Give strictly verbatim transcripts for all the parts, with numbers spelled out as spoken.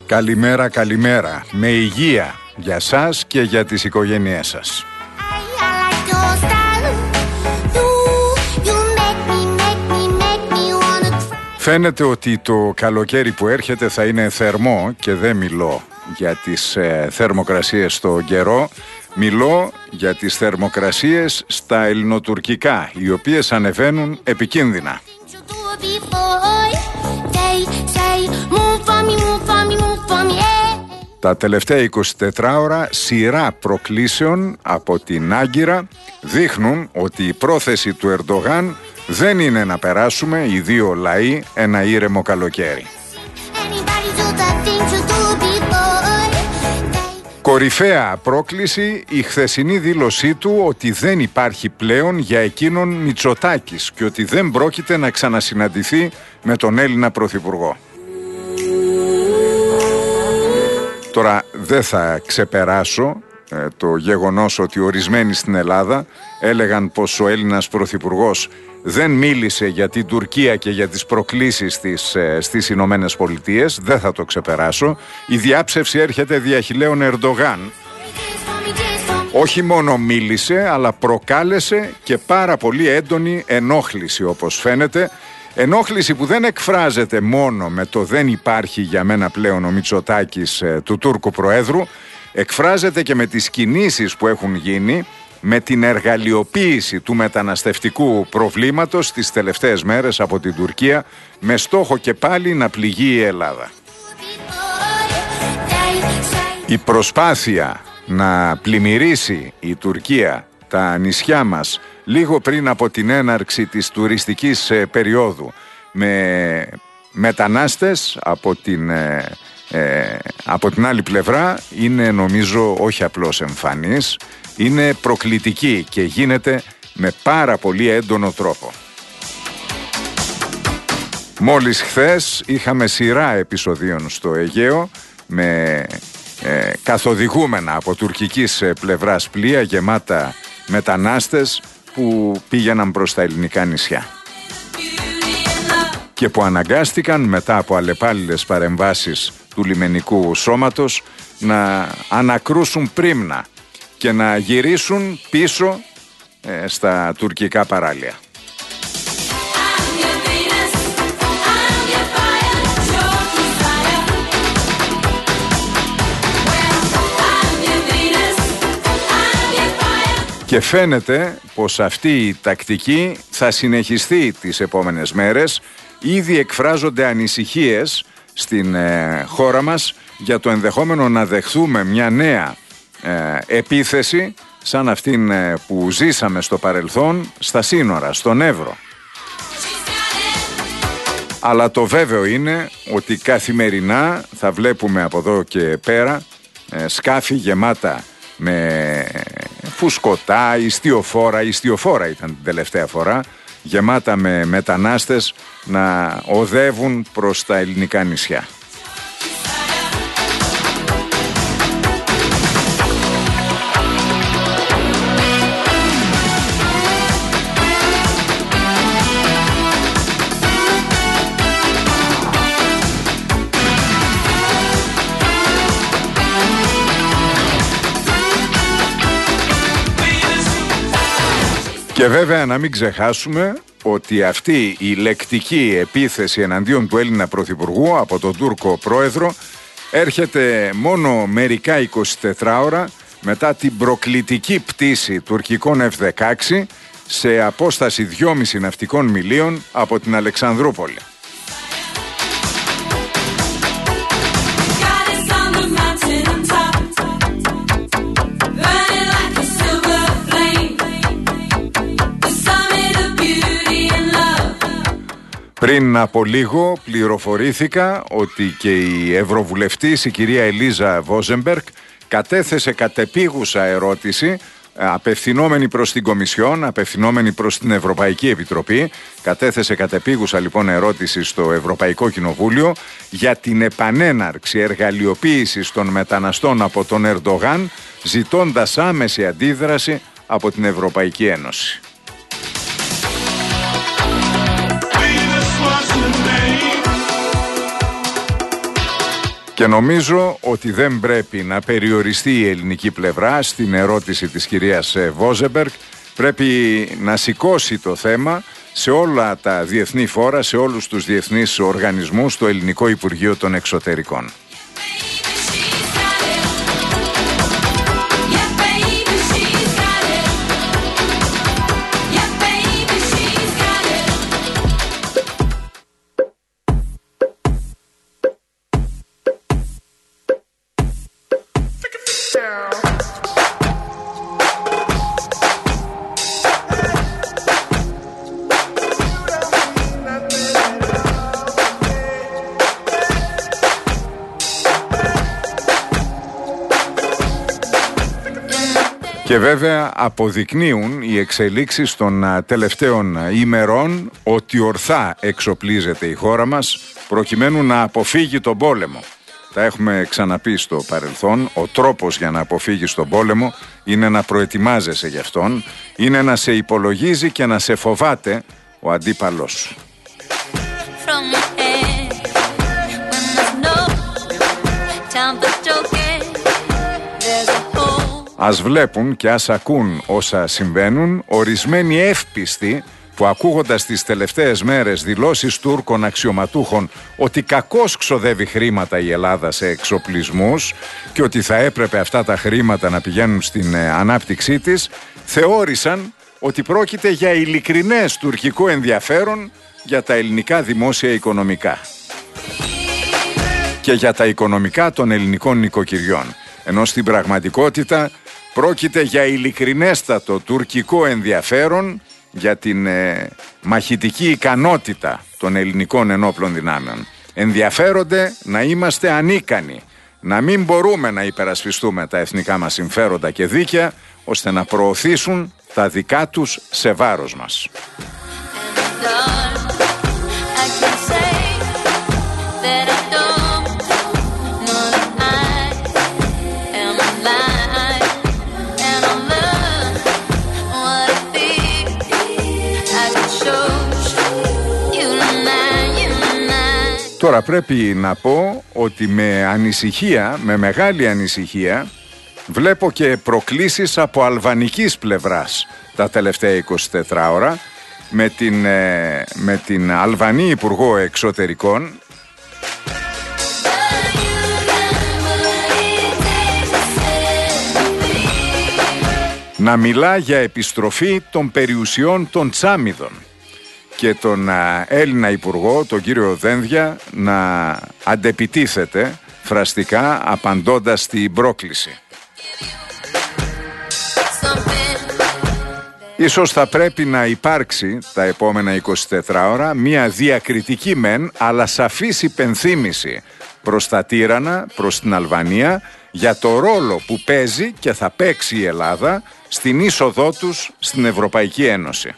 Καλημέρα, καλημέρα. Με υγεία για σας και για τις οικογένειές σας. Φαίνεται ότι το καλοκαίρι που έρχεται θα είναι θερμό και δεν μιλώ για τις ε, θερμοκρασίες στο καιρό. Μιλώ για τις θερμοκρασίες στα ελληνοτουρκικά, οι οποίες ανεβαίνουν επικίνδυνα. Τα τελευταία εικοσιτέσσερις ώρα σειρά προκλήσεων από την Άγκυρα δείχνουν ότι η πρόθεση του Ερντογάν δεν είναι να περάσουμε οι δύο λαοί ένα ήρεμο καλοκαίρι. Κορυφαία πρόκληση η χθεσινή δήλωσή του ότι δεν υπάρχει πλέον για εκείνον Μητσοτάκης και ότι δεν πρόκειται να ξανασυναντηθεί με τον Έλληνα Πρωθυπουργό. Τώρα δεν θα ξεπεράσω ε, το γεγονός ότι ορισμένοι στην Ελλάδα έλεγαν πως ο Έλληνας Πρωθυπουργός δεν μίλησε για την Τουρκία και για τις προκλήσεις της, ε, στις Ηνωμένες Πολιτείες. Δεν θα το ξεπεράσω. Η διάψευση έρχεται διαχειλέων Ερντογάν. Όχι μόνο μίλησε, αλλά προκάλεσε και πάρα πολύ έντονη ενόχληση, όπως φαίνεται. Ενόχληση που δεν εκφράζεται μόνο με το δεν υπάρχει για μένα πλέον ο Μητσοτάκης ε, του Τούρκου Προέδρου, εκφράζεται και με τις κινήσεις που έχουν γίνει, με την εργαλειοποίηση του μεταναστευτικού προβλήματος τις τελευταίες μέρες από την Τουρκία, με στόχο και πάλι να πληγεί η Ελλάδα. Η προσπάθεια να πλημμυρίσει η Τουρκία τα νησιά μας λίγο πριν από την έναρξη της τουριστικής ε, περίοδου με μετανάστες από την, ε, ε, από την άλλη πλευρά είναι νομίζω όχι απλώς εμφανής, είναι προκλητική και γίνεται με πάρα πολύ έντονο τρόπο. Μόλις χθες είχαμε σειρά επεισοδίων στο Αιγαίο με ε, καθοδηγούμενα από τουρκικής πλευράς πλοία γεμάτα μετανάστες που πήγαιναν προς τα ελληνικά νησιά και που αναγκάστηκαν μετά από αλλεπάλληλες παρεμβάσεις του λιμενικού σώματος να ανακρούσουν πρίμνα και να γυρίσουν πίσω ε, στα τουρκικά παράλια. Και φαίνεται πως αυτή η τακτική θα συνεχιστεί τις επόμενες μέρες. Ήδη εκφράζονται ανησυχίες στην ε, χώρα μας για το ενδεχόμενο να δεχθούμε μια νέα ε, επίθεση σαν αυτήν ε, που ζήσαμε στο παρελθόν στα σύνορα, στον Εύρο. Αλλά το βέβαιο είναι ότι καθημερινά θα βλέπουμε από εδώ και πέρα ε, σκάφη γεμάτα με φουσκωτά, ιστιοφόρα, ιστιοφόρα ήταν την τελευταία φορά, γεμάτα με μετανάστες να οδεύουν προς τα ελληνικά νησιά. Και βέβαια να μην ξεχάσουμε ότι αυτή η λεκτική επίθεση εναντίον του Έλληνα Πρωθυπουργού από τον Τούρκο Πρόεδρο έρχεται μόνο μερικά εικοσιτέσσερις ώρα μετά την προκλητική πτήση τουρκικών εφ δεκαέξι σε απόσταση δυόμισι ναυτικών μιλίων από την Αλεξανδρούπολη. Πριν από λίγο πληροφορήθηκα ότι και η Ευρωβουλευτής, η κυρία Ελίζα Βόζεμπεργκ, κατέθεσε κατεπίγουσα ερώτηση απευθυνόμενη προς την Κομισιόν, απευθυνόμενη προς την Ευρωπαϊκή Επιτροπή. Κατέθεσε κατεπίγουσα λοιπόν ερώτηση στο Ευρωπαϊκό Κοινοβούλιο για την επανέναρξη εργαλειοποίησης των μεταναστών από τον Ερντογάν, ζητώντας άμεση αντίδραση από την Ευρωπαϊκή Ένωση. Και νομίζω ότι δεν πρέπει να περιοριστεί η ελληνική πλευρά στην ερώτηση της κυρίας Βόζεμπεργκ. Πρέπει να σηκώσει το θέμα σε όλα τα διεθνή φόρα, σε όλους τους διεθνείς οργανισμούς, στο Ελληνικό Υπουργείο των Εξωτερικών. Και βέβαια αποδεικνύουν οι εξελίξεις των τελευταίων ημερών ότι ορθά εξοπλίζεται η χώρα μας προκειμένου να αποφύγει τον πόλεμο. Τα έχουμε ξαναπεί στο παρελθόν, ο τρόπος για να αποφύγεις τον πόλεμο είναι να προετοιμάζεσαι γι' αυτόν, είναι να σε υπολογίζει και να σε φοβάται ο αντίπαλός σου. Ας βλέπουν και ας ακούν όσα συμβαίνουν ορισμένοι εύπιστοι που, ακούγοντας τις τελευταίες μέρες δηλώσεις Τούρκων αξιωματούχων ότι κακώς ξοδεύει χρήματα η Ελλάδα σε εξοπλισμούς και ότι θα έπρεπε αυτά τα χρήματα να πηγαίνουν στην ε, ανάπτυξή της, θεώρησαν ότι πρόκειται για ειλικρινές τουρκικό ενδιαφέρον για τα ελληνικά δημόσια οικονομικά και για τα οικονομικά των ελληνικών νοικοκυριών. Ενώ στην πραγματικότητα πρόκειται για ειλικρινέστατο τουρκικό ενδιαφέρον για την ε, μαχητική ικανότητα των ελληνικών ενόπλων δυνάμεων. Ενδιαφέρονται να είμαστε ανίκανοι, να μην μπορούμε να υπερασπιστούμε τα εθνικά μας συμφέροντα και δίκαια, ώστε να προωθήσουν τα δικά τους σε βάρος μας. Τώρα πρέπει να πω ότι με ανησυχία, με μεγάλη ανησυχία, βλέπω και προκλήσεις από αλβανικής πλευράς τα τελευταία είκοσι τέσσερις ώρα με την, με την Αλβανή Υπουργό Εξωτερικών να μιλά για επιστροφή των περιουσιών των Τσάμιδων και τον Έλληνα Υπουργό, τον κύριο Δένδια, να αντεπιτίθεται φραστικά απαντώντας στην πρόκληση. Ίσως θα πρέπει να υπάρξει τα επόμενα είκοσι τέσσερις ώρα μια διακριτική μεν αλλά σαφής υπενθύμηση προς τα τύρανα, προς την Αλβανία, για το ρόλο που παίζει και θα παίξει η Ελλάδα στην είσοδό τους στην Ευρωπαϊκή Ένωση.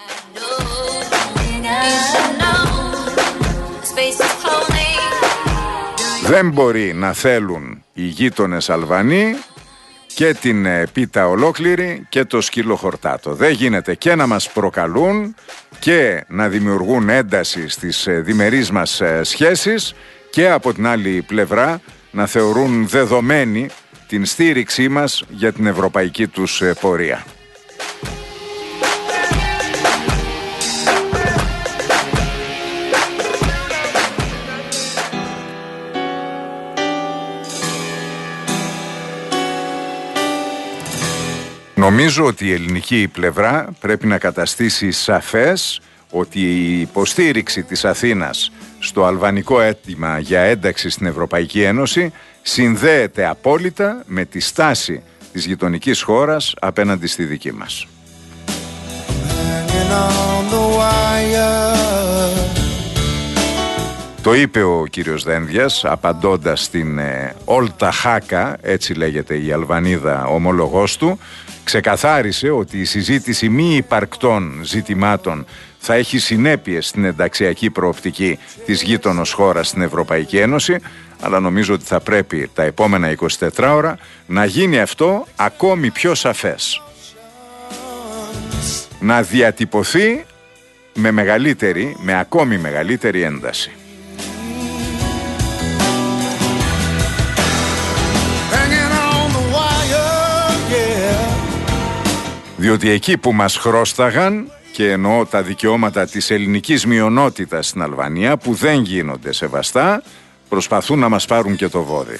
Δεν μπορεί να θέλουν οι γείτονες Αλβανοί και την πίτα ολόκληρη και το σκύλο χορτάτο. Δεν γίνεται και να μας προκαλούν και να δημιουργούν ένταση στις διμερείς μας σχέσεις και από την άλλη πλευρά να θεωρούν δεδομένη την στήριξή μας για την ευρωπαϊκή τους πορεία. Νομίζω ότι η ελληνική πλευρά πρέπει να καταστήσει σαφές ότι η υποστήριξη της Αθήνας στο αλβανικό αίτημα για ένταξη στην Ευρωπαϊκή Ένωση συνδέεται απόλυτα με τη στάση της γειτονικής χώρας απέναντι στη δική μας. Το είπε ο κύριος Δένδιας απαντώντας στην ε, Όλτα Χάκα, έτσι λέγεται η Αλβανίδα ομολογός του. Ξεκαθάρισε ότι η συζήτηση μη υπαρκτών ζητημάτων θα έχει συνέπειες στην ενταξιακή προοπτική της γείτονος χώρας στην Ευρωπαϊκή Ένωση, αλλά νομίζω ότι θα πρέπει τα επόμενα είκοσι τέσσερις ώρα να γίνει αυτό ακόμη πιο σαφές. Να διατυπωθεί με μεγαλύτερη, με ακόμη μεγαλύτερη ένταση. Διότι εκεί που μας χρώσταγαν, και εννοώ τα δικαιώματα της ελληνικής μειονότητας στην Αλβανία που δεν γίνονται σεβαστά, προσπαθούν να μας πάρουν και το βόδι.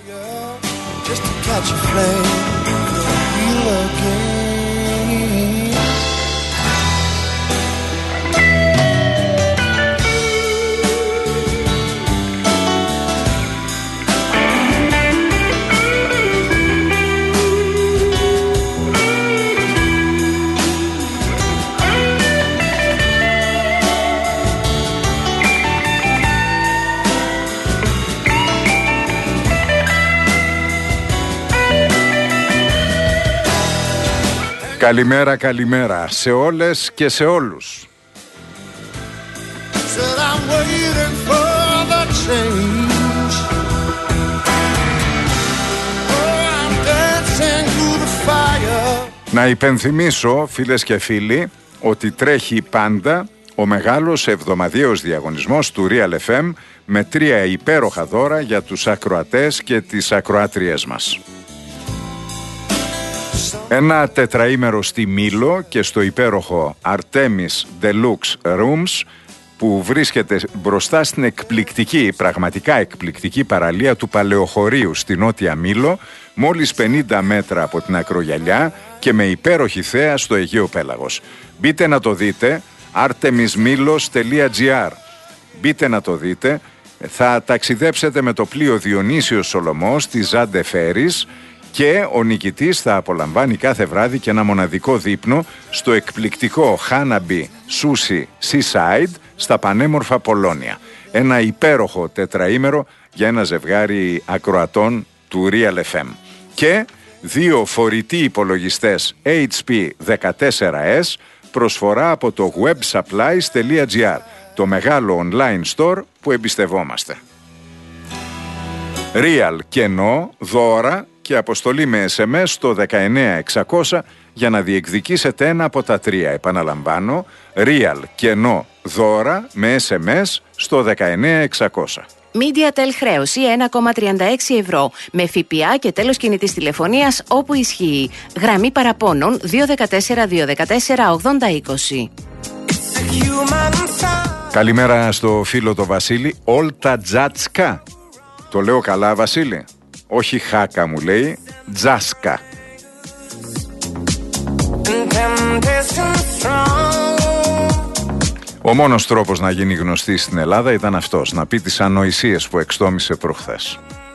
Καλημέρα, καλημέρα σε όλες και σε όλους. Να υπενθυμίσω, φίλες και φίλοι, ότι τρέχει πάντα ο μεγάλος εβδομαδιαίος διαγωνισμός του Real εφ εμ με τρία υπέροχα δώρα για τους ακροατές και τις ακροάτριές μας. Ένα τετραήμερο στη Μήλο και στο υπέροχο Artemis Deluxe Rooms που βρίσκεται μπροστά στην εκπληκτική, πραγματικά εκπληκτική παραλία του Παλαιοχωρίου στη Νότια Μήλο, μόλις πενήντα μέτρα από την ακρογιαλιά και με υπέροχη θέα στο Αιγαίο Πέλαγος. Μπείτε να το δείτε, artemis milos τελεία gr. Μπείτε να το δείτε, θα ταξιδέψετε με το πλοίο Διονύσιος Σολωμός της Ζάντε Φέρις και ο νικητής θα απολαμβάνει κάθε βράδυ και ένα μοναδικό δείπνο στο εκπληκτικό Hanabi Sushi Seaside στα πανέμορφα Πολώνια. Ένα υπέροχο τετραήμερο για ένα ζευγάρι ακροατών του Real εφ εμ. Και δύο φορητοί υπολογιστές έιτς πι δεκατέσσερα ες προσφορά από το websupplies τελεία gr, το μεγάλο online store που εμπιστευόμαστε. Real κενό, δώρα και αποστολή με ες εμ ες στο δεκαεννέα εξακόσια για να διεκδικήσετε ένα από τα τρία. Επαναλαμβάνω, Real κενό, δώρα με ες εμ ες στο δεκαεννέα εξακόσια. MediaTel χρέωση ένα κόμμα τριάντα έξι ευρώ με ΦΠΑ και τέλος κινητής τηλεφωνίας όπου ισχύει. Γραμμή παραπώνων δύο ένα τέσσερα δύο ένα τέσσερα ογδόντα είκοσι. Καλημέρα στο φίλο το Βασίλη. Όλτα Τζάτσκα. Το λέω καλά, Βασίλη? Όχι χάκα μου λέει, τζάσκα. Ο μόνος τρόπος να γίνει γνωστή στην Ελλάδα ήταν αυτός, να πει τις ανοησίες που εξτόμησε προχθές.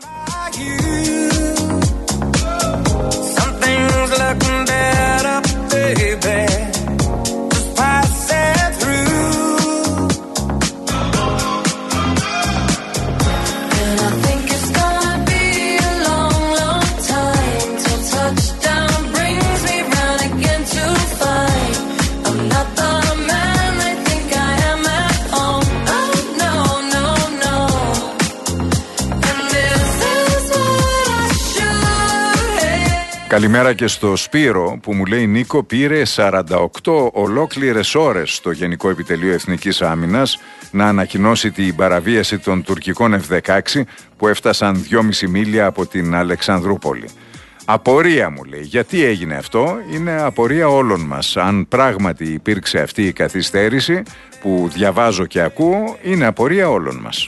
Καλημέρα και στο Σπύρο που μου λέει, Νίκο, πήρε σαράντα οκτώ ολόκληρες ώρες στο Γενικό Επιτελείο Εθνικής Άμυνας να ανακοινώσει την παραβίαση των τουρκικών εφ δεκαέξι που έφτασαν δυόμιση μίλια από την Αλεξανδρούπολη. Απορία μου λέει, γιατί έγινε αυτό? Είναι απορία όλων μας. Αν πράγματι υπήρξε αυτή η καθυστέρηση που διαβάζω και ακούω, είναι απορία όλων μας.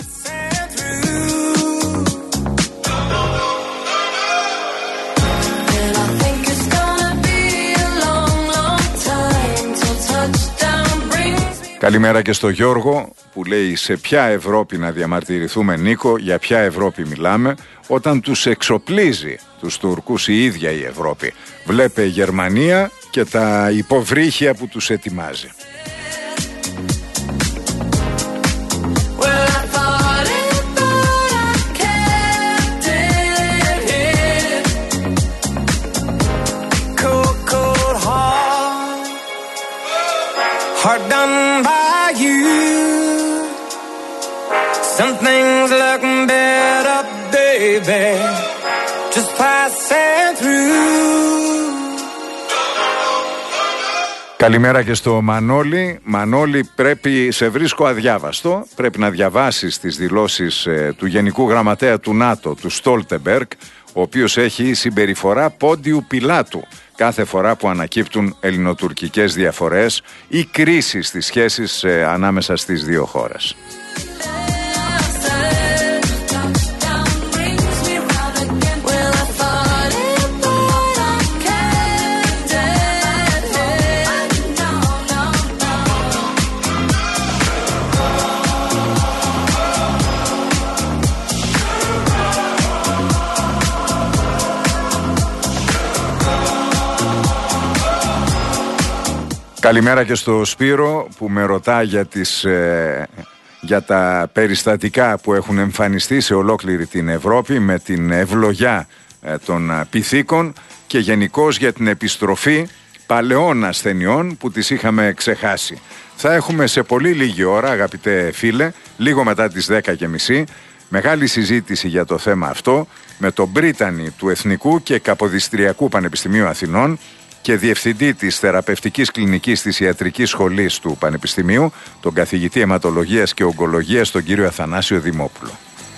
Καλημέρα και στο Γιώργο που λέει, σε ποια Ευρώπη να διαμαρτυρηθούμε, Νίκο, για ποια Ευρώπη μιλάμε όταν τους εξοπλίζει τους Τούρκους η ίδια η Ευρώπη. Βλέπε Γερμανία και τα υποβρύχια που τους ετοιμάζει. Hard done by you. Some things look better, baby, just passing through. Καλημέρα και στο Μανώλη. Μανώλη, πρέπει, σε βρίσκω αδιάβαστο, πρέπει να διαβάσεις τις δηλώσεις ε, του Γενικού Γραμματέα του ΝΑΤΟ, του Στόλτεμπεργκ, ο οποίος έχει συμπεριφορά Πόντιου Πιλάτου κάθε φορά που ανακύπτουν ελληνοτουρκικές διαφορές ή κρίσεις στις σχέσεις ε, ανάμεσα στις δύο χώρες. Καλημέρα και στο Σπύρο που με ρωτά για, τις, ε, για τα περιστατικά που έχουν εμφανιστεί σε ολόκληρη την Ευρώπη με την ευλογιά ε, των πυθίκων και γενικώς για την επιστροφή παλαιών ασθενειών που τις είχαμε ξεχάσει. Θα έχουμε σε πολύ λίγη ώρα, αγαπητέ φίλε, λίγο μετά τις δέκα και μισή, μεγάλη συζήτηση για το θέμα αυτό με τον πρίτανη του Εθνικού και Καποδιστριακού Πανεπιστημίου Αθηνών και διευθυντή της θεραπευτικής κλινικής της ιατρικής σχολής του Πανεπιστημίου, τον καθηγητή αιματολογίας και ογκολογίας, τον κύριο Αθανάσιο Δημόπουλο.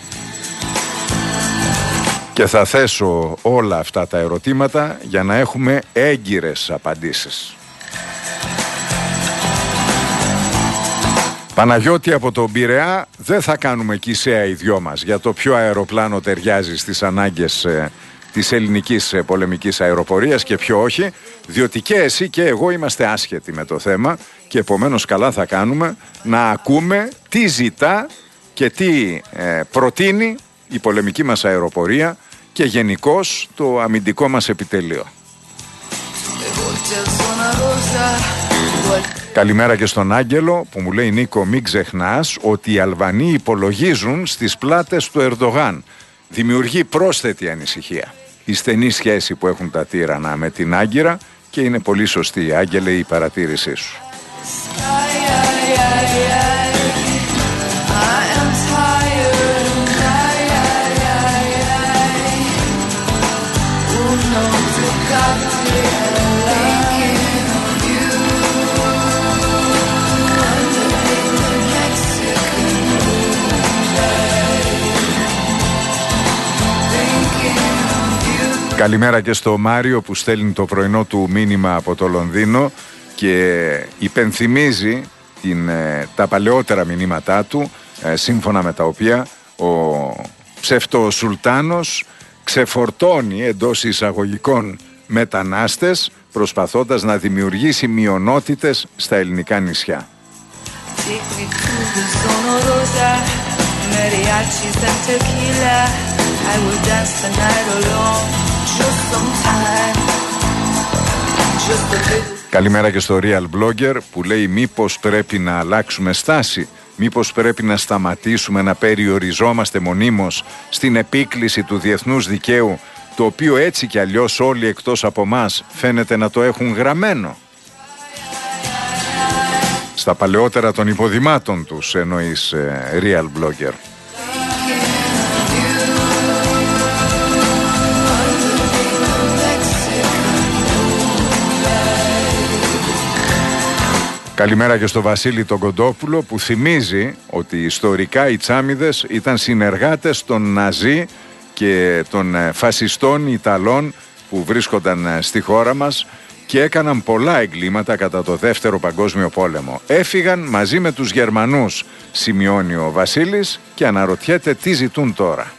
Και θα θέσω όλα αυτά τα ερωτήματα για να έχουμε έγκυρες απαντήσεις. Παναγιώτη, από τον Πειραιά δεν θα κάνουμε κησαία οι δυο μας για το ποιο αεροπλάνο ταιριάζει στις ανάγκες ε, της ελληνικής πολεμικής αεροπορίας και ποιο όχι, διότι και εσύ και εγώ είμαστε άσχετοι με το θέμα και επομένως καλά θα κάνουμε να ακούμε τι ζητά και τι ε, προτείνει η πολεμική μας αεροπορία και γενικώς το αμυντικό μας επιτελείο. Καλημέρα και στον Άγγελο που μου λέει, Νίκο, μην ξεχνάς ότι οι Αλβανοί υπολογίζουν στις πλάτες του Ερντογάν. Δημιουργεί πρόσθετη ανησυχία η στενή σχέση που έχουν τα τύρανα με την Άγκυρα και είναι πολύ σωστή, Άγγελε, η παρατήρησή σου. Καλημέρα και στο Μάριο που στέλνει το πρωινό του μήνυμα από το Λονδίνο και υπενθυμίζει την, τα παλαιότερα μηνύματά του, σύμφωνα με τα οποία ο ψευτοσουλτάνος ξεφορτώνει εντός εισαγωγικών μετανάστες προσπαθώντας να δημιουργήσει μειονότητες στα ελληνικά νησιά. Καλημέρα και στο Real Blogger που λέει, μήπως πρέπει να αλλάξουμε στάση, μήπως πρέπει να σταματήσουμε να περιοριζόμαστε μονίμως στην επίκληση του διεθνούς δικαίου, το οποίο έτσι κι αλλιώς όλοι εκτός από μας φαίνεται να το έχουν γραμμένο στα παλαιότερα των υποδημάτων τους, εννοείς ε, Real Blogger. Καλημέρα και στο Βασίλη τον Κοντόπουλο που θυμίζει ότι ιστορικά οι Τσάμιδες ήταν συνεργάτες των Ναζί και των φασιστών Ιταλών που βρίσκονταν στη χώρα μας και έκαναν πολλά εγκλήματα κατά το Δεύτερο Παγκόσμιο Πόλεμο. Έφυγαν μαζί με τους Γερμανούς, σημειώνει ο Βασίλης, και αναρωτιέται τι ζητούν τώρα.